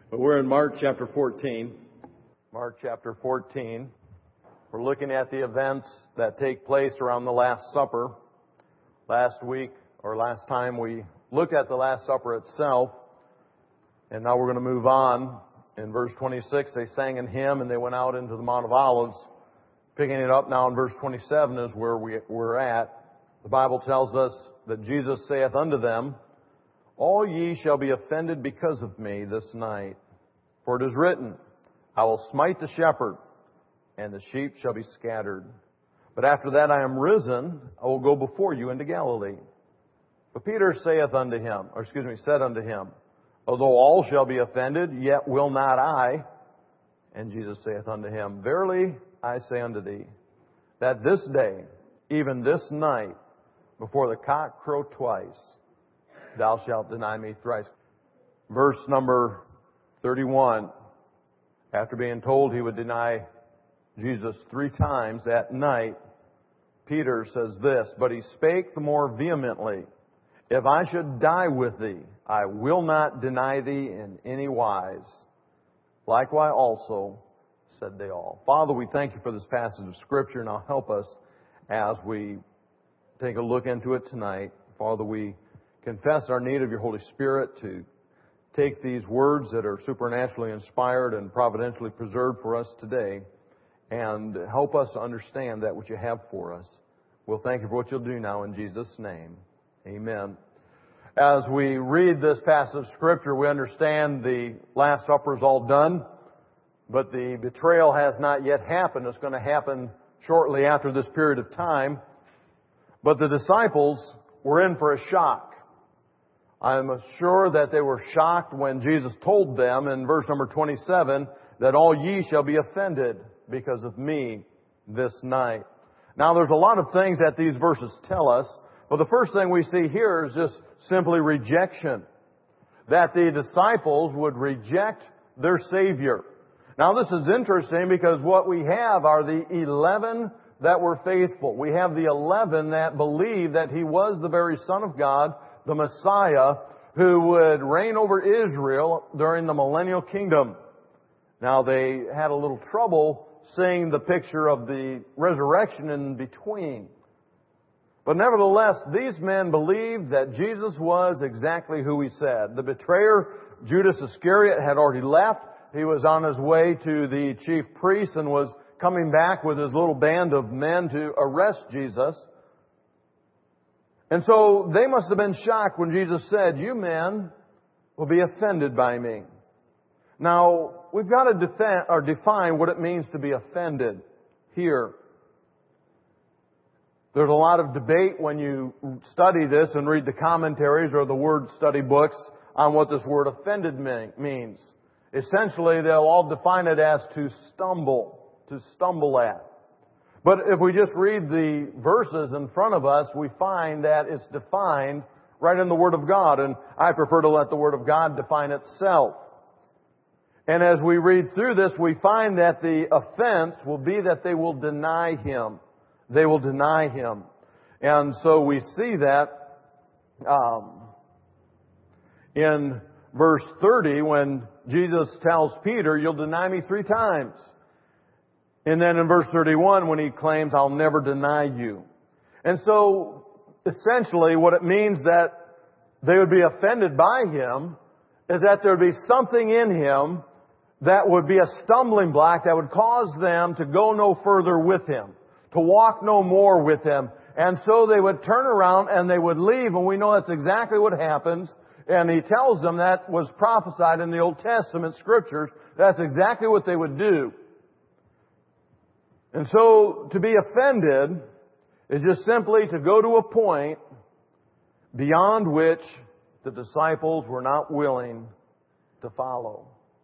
But we're in Mark chapter 14. Mark chapter 14. We're looking at the events that take place around the Last Supper. Last week, or last time, we looked at the Last Supper itself. And now we're going to move on. In verse 26, they sang an hymn and they went out into the Mount of Olives. Picking it up now in verse 27 is where we're at. The Bible tells us that Jesus saith unto them, All ye shall be offended because of me this night. For it is written, I will smite the shepherd, and the sheep shall be scattered. But after that I am risen, I will go before you into Galilee. But Peter said unto him, Although all shall be offended, yet will not I. And Jesus saith unto him, Verily I say unto thee, that this day, even this night, before the cock crow twice, thou shalt deny me thrice. Verse number 31. After being told he would deny Jesus 3 times at night, Peter says this, But he spake the more vehemently, If I should die with thee, I will not deny thee in any wise. Likewise also said they all. Father, we thank you for this passage of Scripture. Now help us as we take a look into it tonight. Father, we confess our need of your Holy Spirit to take these words that are supernaturally inspired and providentially preserved for us today and help us to understand that which you have for us. We'll thank you for what you'll do now in Jesus' name. Amen. As we read this passage of Scripture, we understand the Last Supper is all done, but the betrayal has not yet happened. It's going to happen shortly after this period of time. But the disciples were in for a shock. I'm sure that they were shocked when Jesus told them in verse number 27 that all ye shall be offended because of me this night. Now there's a lot of things that these verses tell us, but the first thing we see here is just simply rejection. That the disciples would reject their Savior. Now this is interesting because what we have are the 11 that were faithful. We have the 11 that believed that He was the very Son of God, the Messiah, who would reign over Israel during the millennial kingdom. Now they had a little trouble seeing the picture of the resurrection in between. But nevertheless, these men believed that Jesus was exactly who He said. The betrayer, Judas Iscariot, had already left. He was on his way to the chief priests and was coming back with his little band of men to arrest Jesus. And so they must have been shocked when Jesus said, You men will be offended by me. Now, we've got to define what it means to be offended here. There's a lot of debate when you study this and read the commentaries or the word study books on what this word offended means. Essentially, they'll all define it as to stumble at. But if we just read the verses in front of us, we find that it's defined right in the Word of God. And I prefer to let the Word of God define itself. And as we read through this, we find that the offense will be that they will deny Him. They will deny Him. And so we see that in verse 30 when Jesus tells Peter, You'll deny me 3 times. And then in verse 31 when He claims, I'll never deny you. And so essentially what it means that they would be offended by Him is that there would be something in Him that would be a stumbling block that would cause them to go no further with Him, to walk no more with Him. And so they would turn around and they would leave, and we know that's exactly what happens. And He tells them that was prophesied in the Old Testament Scriptures. That's exactly what they would do. And so to be offended is just simply to go to a point beyond which the disciples were not willing to follow.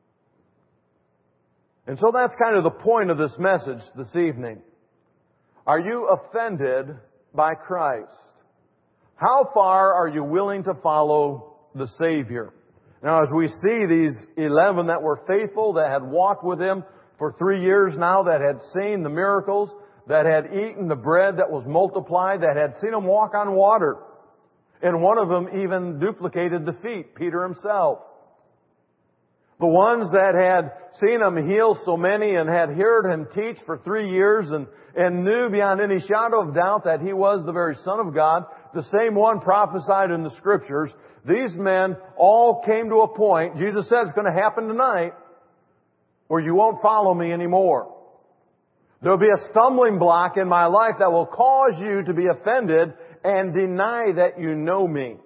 And so that's kind of the point of this message this evening. Are you offended by Christ? How far are you willing to follow the Savior? Now, as we see these 11 that were faithful, that had walked with Him for 3 years now, that had seen the miracles, that had eaten the bread that was multiplied, that had seen Him walk on water. And one of them even duplicated the feet, Peter himself. The ones that had seen Him heal so many and had heard Him teach for 3 years and knew beyond any shadow of doubt that He was the very Son of God, the same one prophesied in the Scriptures, these men all came to a point, Jesus said it's going to happen tonight, where you won't follow me anymore. There'll be a stumbling block in my life that will cause you to be offended and deny that you know me.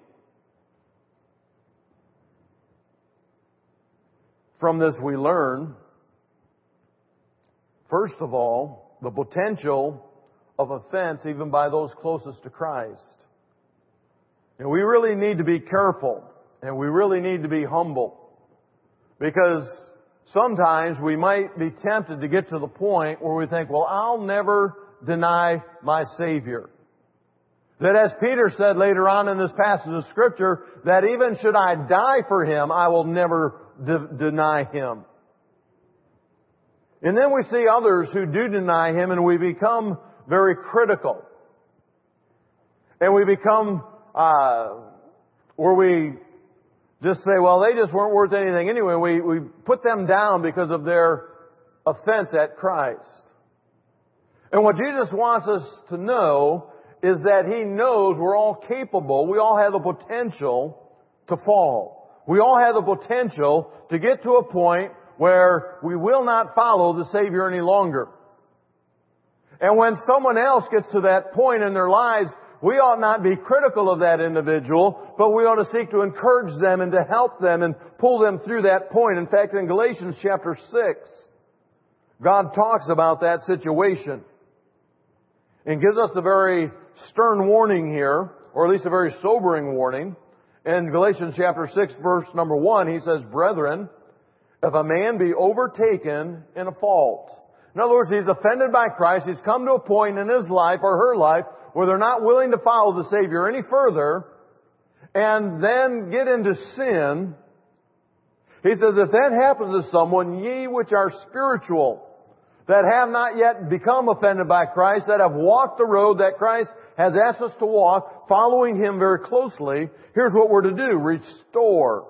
From this we learn, first of all, the potential of offense even by those closest to Christ. And we really need to be careful, and we really need to be humble, because sometimes we might be tempted to get to the point where we think, well, I'll never deny my Savior. That as Peter said later on in this passage of Scripture, that even should I die for Him, I will never deny Him. And then we see others who do deny Him, and we become very critical. And we become, where we just say, well, they just weren't worth anything anyway. We put them down because of their offense at Christ. And what Jesus wants us to know is that He knows we're all capable. We all have the potential to fall. We all have the potential to get to a point where we will not follow the Savior any longer. And when someone else gets to that point in their lives, we ought not be critical of that individual, but we ought to seek to encourage them and to help them and pull them through that point. In fact, in Galatians chapter 6, God talks about that situation and gives us a very stern warning here, or at least a very sobering warning. In Galatians chapter 6, verse number 1, he says, "Brethren, if a man be overtaken in a fault." In other words, he's offended by Christ. He's come to a point in his life or her life where they're not willing to follow the Savior any further, and then get into sin. He says, if that happens to someone, ye which are spiritual, that have not yet become offended by Christ, that have walked the road that Christ has asked us to walk, following Him very closely, here's what we're to do. Restore.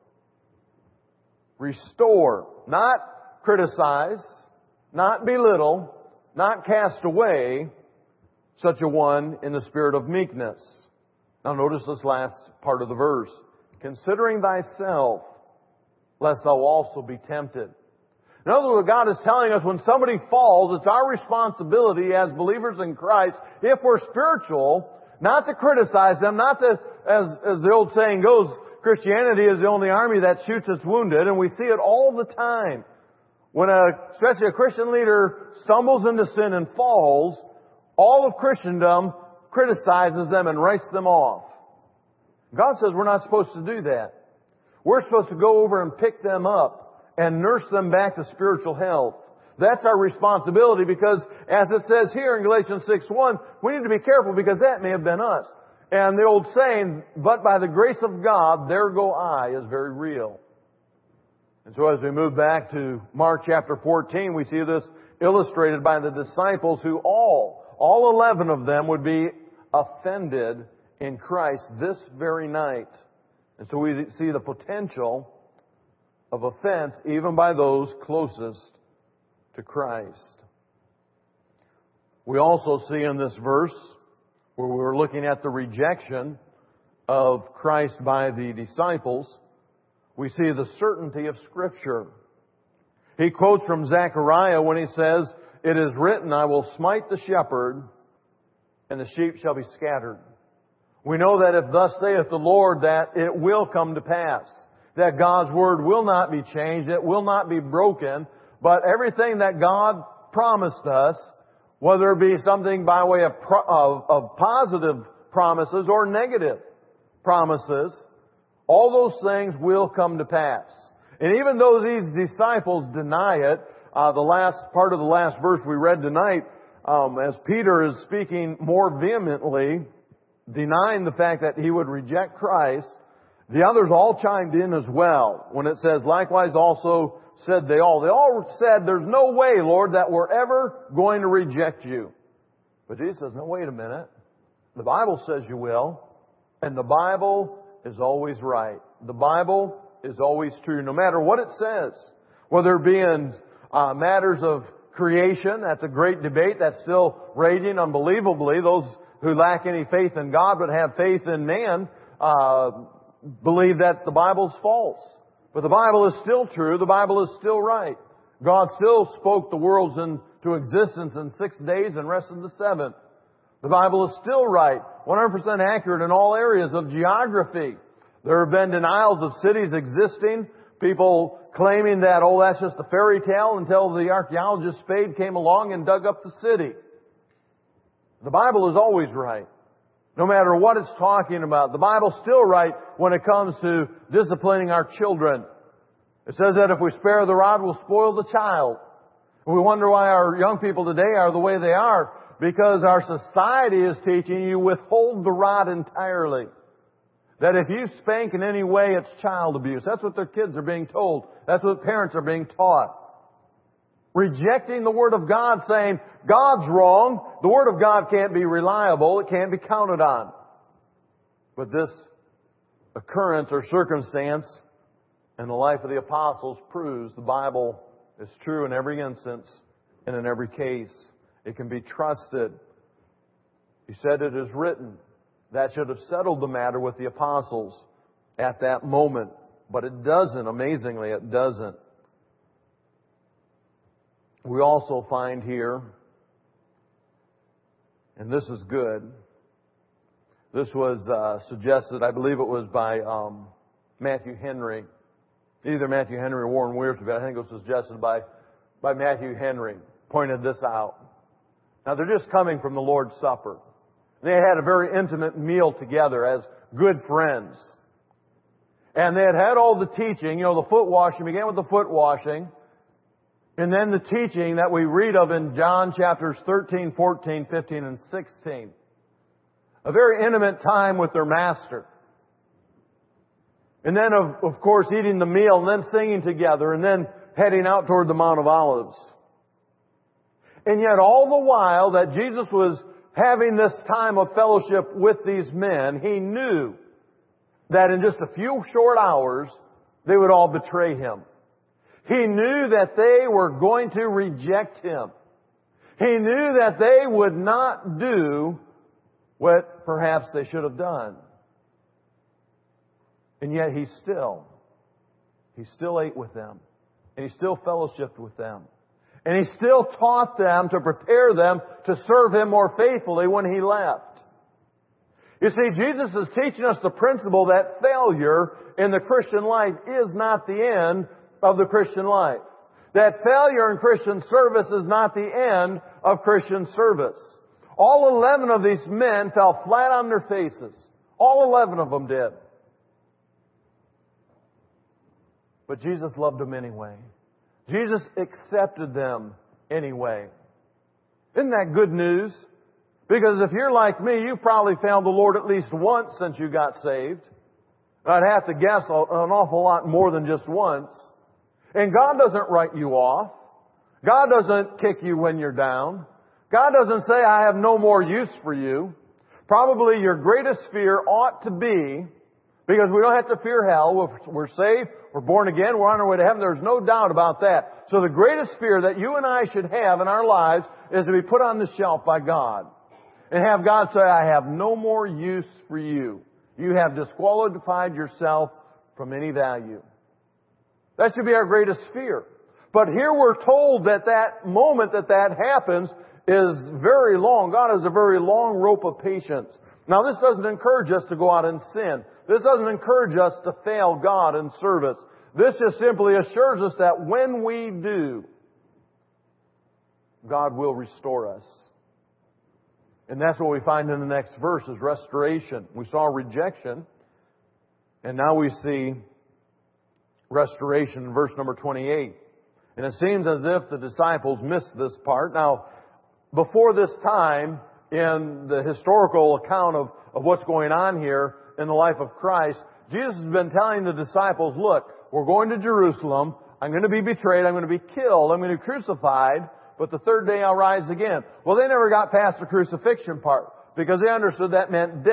Restore. Not criticize, not belittle, not cast away such a one in the spirit of meekness. Now notice this last part of the verse. Considering thyself, lest thou also be tempted. In other words, what God is telling us, when somebody falls, it's our responsibility as believers in Christ, if we're spiritual, not to criticize them, not to, as the old saying goes, Christianity is the only army that shoots its wounded, and we see it all the time. When especially a Christian leader stumbles into sin and falls, all of Christendom criticizes them and writes them off. God says we're not supposed to do that. We're supposed to go over and pick them up and nurse them back to spiritual health. That's our responsibility, because as it says here in Galatians 6:1, we need to be careful because that may have been us. And the old saying, but by the grace of God, there go I, is very real. And so as we move back to Mark chapter 14, we see this illustrated by the disciples who all 11 of them would be offended in Christ this very night. And so we see the potential of offense even by those closest to Christ. We also see in this verse, where we're looking at the rejection of Christ by the disciples, we see the certainty of Scripture. He quotes from Zechariah when he says, "It is written, I will smite the shepherd, and the sheep shall be scattered." We know that if thus saith the Lord, that it will come to pass. That God's Word will not be changed, it will not be broken, but everything that God promised us, whether it be something by way of positive promises or negative promises, all those things will come to pass. And even though these disciples deny it, the last part of the last verse we read tonight, as Peter is speaking more vehemently, denying the fact that he would reject Christ, the others all chimed in as well. When it says, likewise also said they all. They all said, there's no way, Lord, that we're ever going to reject you. But Jesus says, no, wait a minute. The Bible says you will. And the Bible is always right. The Bible is always true, no matter what it says. Whether it be in matters of creation, that's a great debate that's still raging unbelievably. Those who lack any faith in God but have faith in man believe that the Bible's false. But the Bible is still true. The Bible is still right. God still spoke the worlds into existence in 6 days and rested the seventh. The Bible is still right, 100% accurate in all areas of geography. There have been denials of cities existing, people claiming that, oh, that's just a fairy tale, until the archaeologist Spade came along and dug up the city. The Bible is always right, no matter what it's talking about. The Bible's still right when it comes to disciplining our children. It says that if we spare the rod, we'll spoil the child. And we wonder why our young people today are the way they are, because our society is teaching you withhold the rod entirely. That if you spank in any way, it's child abuse. That's what their kids are being told. That's what parents are being taught. Rejecting the Word of God, saying, God's wrong. The Word of God can't be reliable. It can't be counted on. But this occurrence or circumstance in the life of the apostles proves the Bible is true in every instance and in every case. It can be trusted. He said it is written. That should have settled the matter with the apostles at that moment. But it doesn't. Amazingly, it doesn't. We also find here, and this is good, this was suggested, I believe it was by Matthew Henry. Either Matthew Henry or Warren Wiersbe, but I think it was suggested by Matthew Henry, pointed this out. Now, they're just coming from the Lord's Supper. They had a very intimate meal together as good friends. And they had all the teaching, the foot washing, began with the foot washing. And then the teaching that we read of in John chapters 13, 14, 15, and 16. A very intimate time with their Master. And then, of course, eating the meal and then singing together and then heading out toward the Mount of Olives. And yet all the while that Jesus was having this time of fellowship with these men, He knew that in just a few short hours they would all betray Him. He knew that they were going to reject Him. He knew that they would not do what perhaps they should have done. And yet He still ate with them. And He still fellowshiped with them. And He still taught them to prepare them to serve Him more faithfully when He left. You see, Jesus is teaching us the principle that failure in the Christian life is not the end of the Christian life. That failure in Christian service is not the end of Christian service. All 11 of these men fell flat on their faces. All 11 of them did. But Jesus loved them anyway. Jesus accepted them anyway. Isn't that good news? Because if you're like me, you've probably found the Lord at least once since you got saved. I'd have to guess an awful lot more than just once. And God doesn't write you off. God doesn't kick you when you're down. God doesn't say, I have no more use for you. Probably your greatest fear ought to be, because we don't have to fear hell. We're saved. We're born again. We're on our way to heaven. There's no doubt about that. So the greatest fear that you and I should have in our lives is to be put on the shelf by God. And have God say, I have no more use for you. You have disqualified yourself from any value. That should be our greatest fear. But here we're told that that moment that happens is very long. God has a very long rope of patience. Now, this doesn't encourage us to go out and sin. This doesn't encourage us to fail God in service. This just simply assures us that when we do, God will restore us. And that's what we find in the next verse is restoration. We saw rejection, and now we see restoration in verse number 28. And it seems as if the disciples missed this part. Now, before this time, in the historical account of what's going on here in the life of Christ, Jesus has been telling the disciples, look, we're going to Jerusalem. I'm going to be betrayed. I'm going to be killed. I'm going to be crucified. But the third day I'll rise again. Well, they never got past the crucifixion part because they understood that meant death.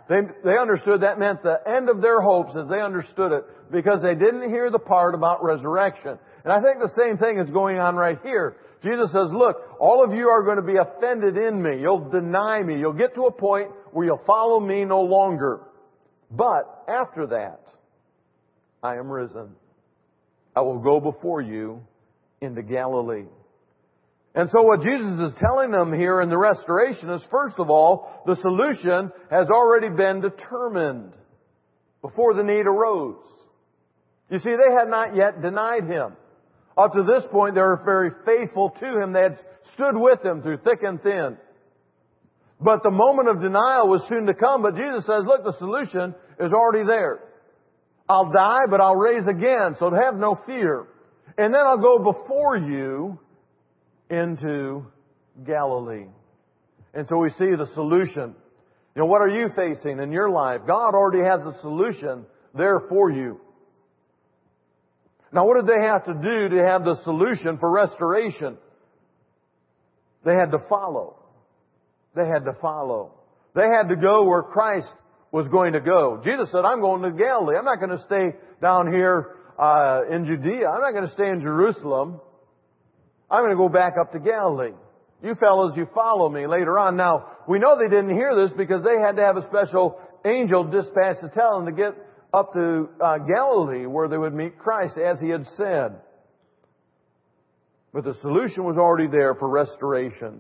They understood that meant the end of their hopes as they understood it, because they didn't hear the part about resurrection. And I think the same thing is going on right here. Jesus says, look, all of you are going to be offended in me. You'll deny me. You'll get to a point where you'll follow me no longer. But after that, I am risen. I will go before you into Galilee. And so what Jesus is telling them here in the restoration is, first of all, the solution has already been determined before the need arose. You see, they had not yet denied Him. Up to this point, they were very faithful to Him. They had stood with Him through thick and thin. But the moment of denial was soon to come. But Jesus says, look, the solution is already there. I'll die, but I'll raise again, so have no fear. And then I'll go before you into Galilee. And so we see the solution. You know, what are you facing in your life? God already has the solution there for you. Now, what did they have to do to have the solution for restoration? They had to follow. They had to follow. They had to go where Christ was going to go. Jesus said, I'm going to Galilee. I'm not going to stay down here in Judea. I'm not going to stay in Jerusalem. I'm going to go back up to Galilee. You fellows, you follow me later on. Now, we know they didn't hear this because they had to have a special angel dispatched to tell them to get up to Galilee where they would meet Christ as He had said. But the solution was already there for restoration.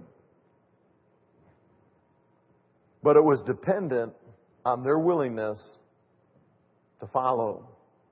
But it was dependent on their willingness to follow.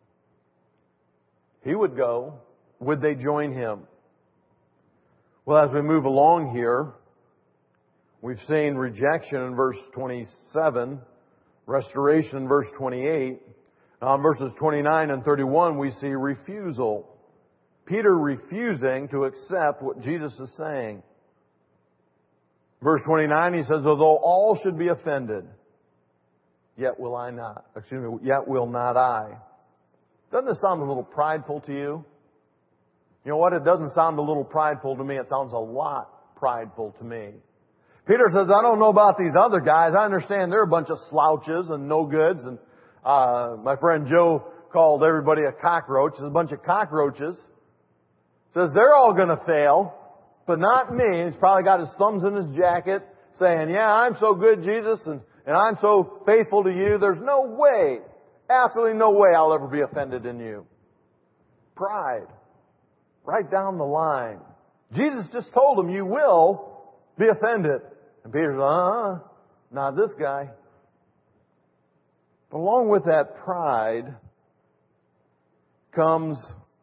He would go. Would they join Him? Well, as we move along here, we've seen rejection in verse 27, restoration in verse 28. Now in verses 29 and 31, we see refusal. Peter refusing to accept what Jesus is saying. Verse 29, he says, although all should be offended, yet will not I. Doesn't this sound a little prideful to you? You know what? It doesn't sound a little prideful to me. It sounds a lot prideful to me. Peter says, I don't know about these other guys. I understand they're a bunch of slouches and no goods. And my friend Joe called everybody a cockroach. There's a bunch of cockroaches. Says they're all going to fail, but not me. He's probably got his thumbs in his jacket saying, yeah, I'm so good, Jesus, and I'm so faithful to you. There's no way, absolutely no way I'll ever be offended in you. Pride. Right down the line. Jesus just told him, you will be offended. And Peter's not this guy. But along with that pride comes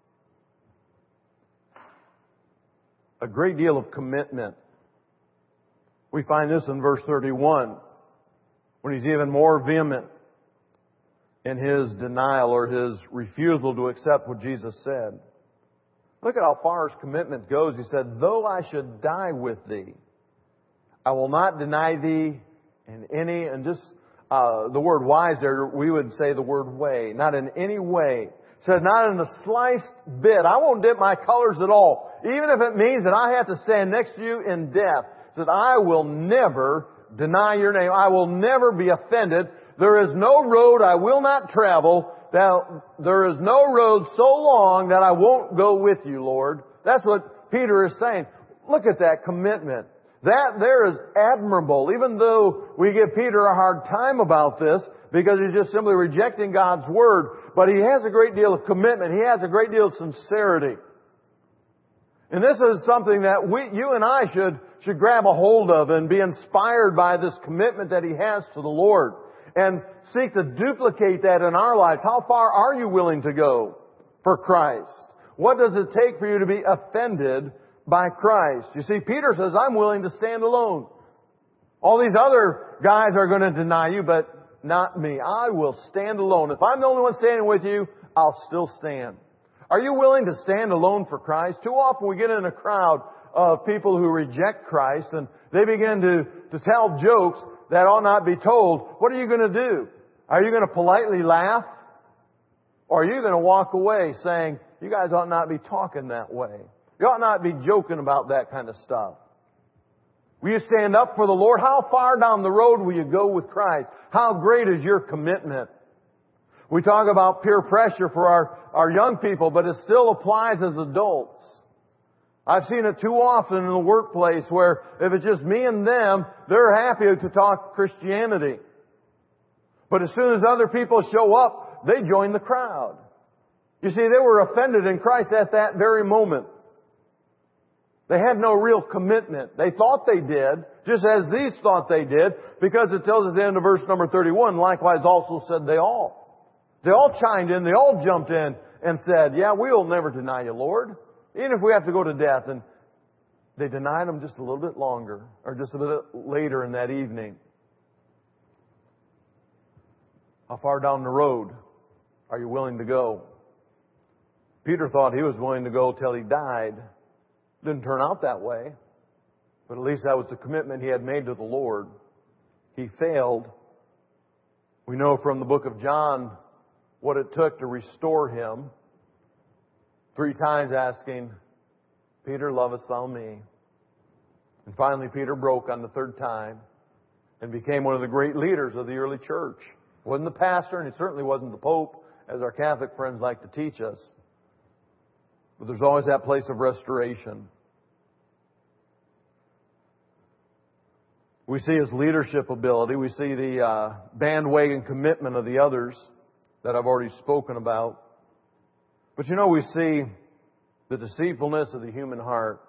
a great deal of commitment. We find this in verse 31, when he's even more vehement in his denial or his refusal to accept what Jesus said. Look at how far his commitment goes. He said, though I should die with thee, I will not deny thee in any, and just the word wise there, we would say the word way. Not in any way. He said, not in the sliced bit. I won't dip my colors at all. Even if it means that I have to stand next to you in death. He said, I will never deny your name. I will never be offended. There is no road I will not travel. There is no road so long that I won't go with you, Lord. That's what Peter is saying. Look at that commitment. That there is admirable, even though we give Peter a hard time about this because he's just simply rejecting God's Word. But he has a great deal of commitment. He has a great deal of sincerity. And this is something that you and I should grab a hold of and be inspired by this commitment that he has to the Lord. And seek to duplicate that in our lives. How far are you willing to go for Christ? What does it take for you to be offended by Christ? You see, Peter says, I'm willing to stand alone. All these other guys are going to deny you, but not me. I will stand alone. If I'm the only one standing with you, I'll still stand. Are you willing to stand alone for Christ? Too often we get in a crowd of people who reject Christ and they begin to tell jokes that ought not be told. What are you going to do? Are you going to politely laugh? Or are you going to walk away saying, you guys ought not be talking that way? You ought not be joking about that kind of stuff. Will you stand up for the Lord? How far down the road will you go with Christ? How great is your commitment? We talk about peer pressure for our young people, but it still applies as adults. I've seen it too often in the workplace where if it's just me and them, they're happy to talk Christianity. But as soon as other people show up, they join the crowd. You see, they were offended in Christ at that very moment. They had no real commitment. They thought they did, just as these thought they did, because it tells us at the end of verse number 31, likewise also said they all. They all chimed in, they all jumped in and said, yeah, we'll never deny you, Lord, even if we have to go to death. And they denied Him just a little bit longer, or just a bit later in that evening. How far down the road are you willing to go? Peter thought he was willing to go till he died. Didn't turn out that way. But at least that was the commitment he had made to the Lord. He failed. We know from the book of John what it took to restore him. 3 times asking, Peter, lovest thou me? And finally Peter broke on the 3rd time and became one of the great leaders of the early church. He wasn't the pastor, and he certainly wasn't the Pope, as our Catholic friends like to teach us. But there's always that place of restoration. We see his leadership ability. We see the bandwagon commitment of the others that I've already spoken about. But you know, we see the deceitfulness of the human heart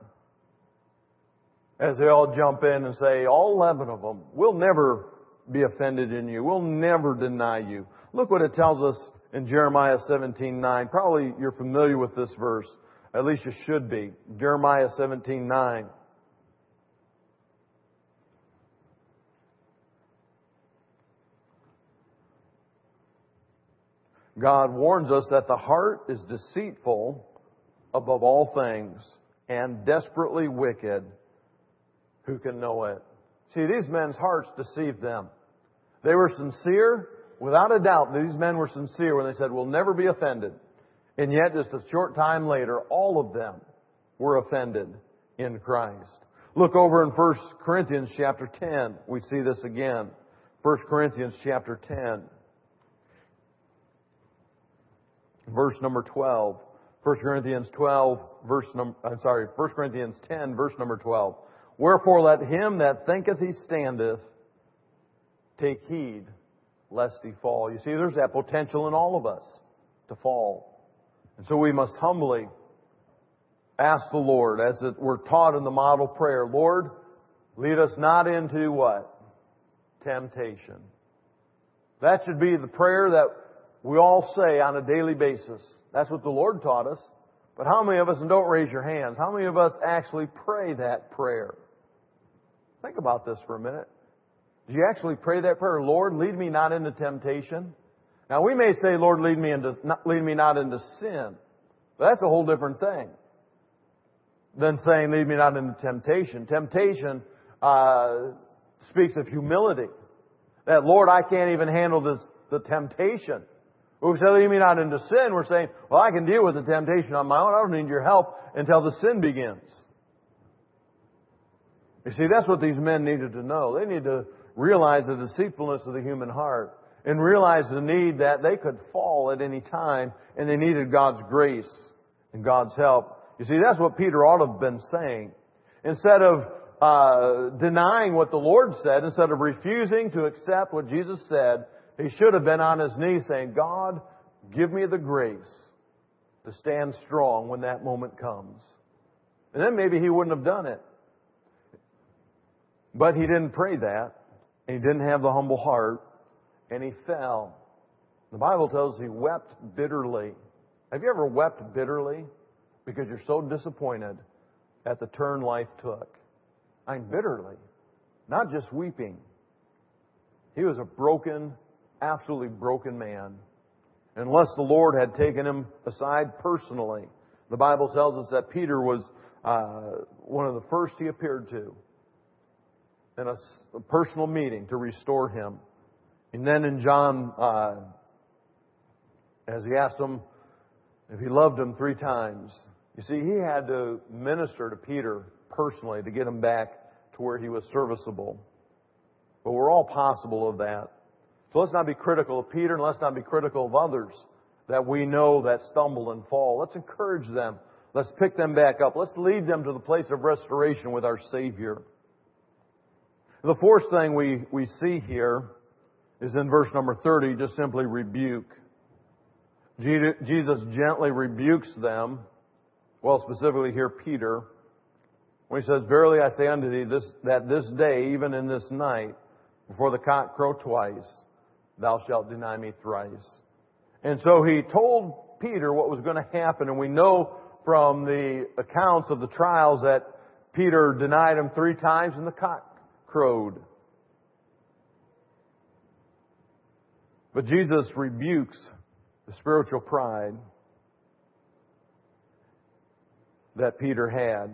as they all jump in and say, all 11 of them, we'll never be offended in you. We'll never deny you. Look what it tells us in Jeremiah 17:9. Probably you're familiar with this verse. At least you should be. Jeremiah 17:9. God warns us that the heart is deceitful above all things and desperately wicked. Who can know it? See, these men's hearts deceived them. They were sincere. Without a doubt, these men were sincere when they said, we'll never be offended. And yet, just a short time later, all of them were offended in Christ. Look over in 1 Corinthians chapter 10. We see this again. 1 Corinthians chapter 10. Verse number 12. 1 Corinthians 10, verse number 12. Wherefore let him that thinketh he standeth take heed lest he fall. You see, there's that potential in all of us to fall. And so we must humbly ask the Lord, as we're taught in the model prayer, Lord, lead us not into what? Temptation. That should be the prayer that we all say on a daily basis. That's what the Lord taught us. But how many of us, and don't raise your hands, how many of us actually pray that prayer? Think about this for a minute. Do you actually pray that prayer? Lord, lead me not into temptation. Now we may say, Lord, lead me not into sin. But that's a whole different thing than saying, lead me not into temptation. Temptation speaks of humility. That, Lord, I can't even handle the temptation. When we say, lead me not into sin, we're saying, well, I can deal with the temptation on my own. I don't need your help until the sin begins. You see, that's what these men needed to know. They need to realize the deceitfulness of the human heart and realize the need that they could fall at any time, and they needed God's grace and God's help. You see, that's what Peter ought to have been saying. Instead of denying what the Lord said, instead of refusing to accept what Jesus said, he should have been on his knees saying, God, give me the grace to stand strong when that moment comes. And then maybe he wouldn't have done it. But he didn't pray that. And he didn't have the humble heart. And he fell. The Bible tells us he wept bitterly. Have you ever wept bitterly? Because you're so disappointed at the turn life took. I mean, bitterly. Not just weeping. He was a broken, absolutely broken man. Unless the Lord had taken him aside personally. The Bible tells us that Peter was one of the first he appeared to in a personal meeting to restore him. And then in John, as he asked him if he loved him 3 times, you see, he had to minister to Peter personally to get him back to where he was serviceable. But we're all possible of that. So let's not be critical of Peter, and let's not be critical of others that we know that stumble and fall. Let's encourage them. Let's pick them back up. Let's lead them to the place of restoration with our Savior. The fourth thing we see here is in verse number 30, just simply rebuke. Jesus gently rebukes them, well, specifically here Peter, when he says, "Verily I say unto thee, that this day, even in this night, before the cock crow twice, thou shalt deny me thrice." And so he told Peter what was going to happen, and we know from the accounts of the trials that Peter denied him 3 times and the cock crowed. But Jesus rebukes the spiritual pride that Peter had.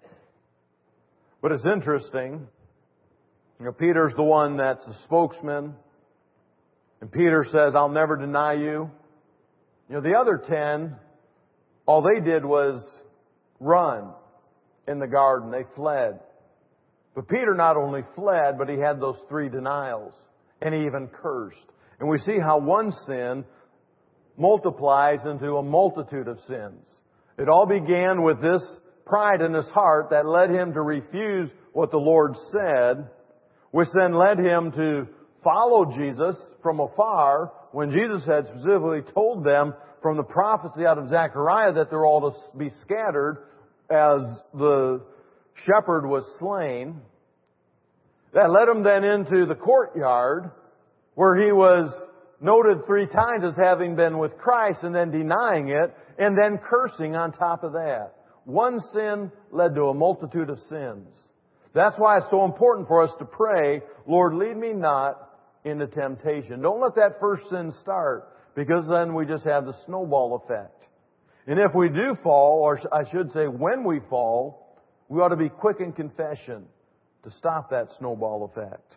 But it's interesting. Peter's the one that's the spokesman. And Peter says, "I'll never deny you." The other 10, all they did was run in the garden. They fled. But Peter not only fled, but he had those 3 denials. And he even cursed. And we see how one sin multiplies into a multitude of sins. It all began with this pride in his heart that led him to refuse what the Lord said, which then led him to follow Jesus from afar when Jesus had specifically told them from the prophecy out of Zechariah that they're all to be scattered as the shepherd was slain. That led him then into the courtyard where he was noted 3 times as having been with Christ and then denying it and then cursing on top of that. One sin led to a multitude of sins. That's why it's so important for us to pray, "Lord, lead me not into temptation." Don't let that first sin start, because then we just have the snowball effect. And if we do fall, or I should say when we fall, we ought to be quick in confession to stop that snowball effect.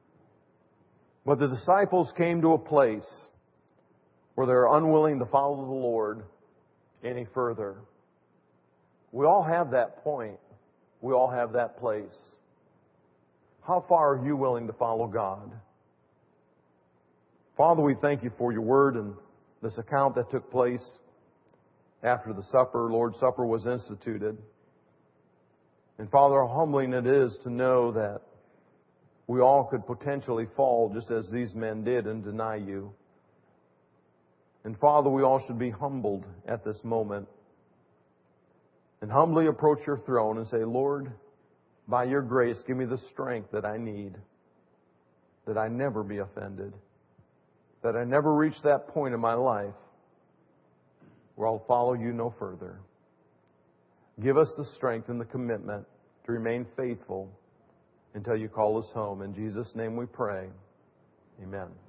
But the disciples came to a place where they're unwilling to follow the Lord any further. We all have that point. We all have that place. How far are you willing to follow God? Father, we thank you for your word and this account that took place after the supper, Lord's Supper, was instituted. And Father, how humbling it is to know that we all could potentially fall just as these men did and deny you. And Father, we all should be humbled at this moment and humbly approach your throne and say, "Lord, by your grace, give me the strength that I need, that I never be offended, that I never reach that point in my life where I'll follow you no further. Give us the strength and the commitment to remain faithful until you call us home. In Jesus' name we pray. Amen.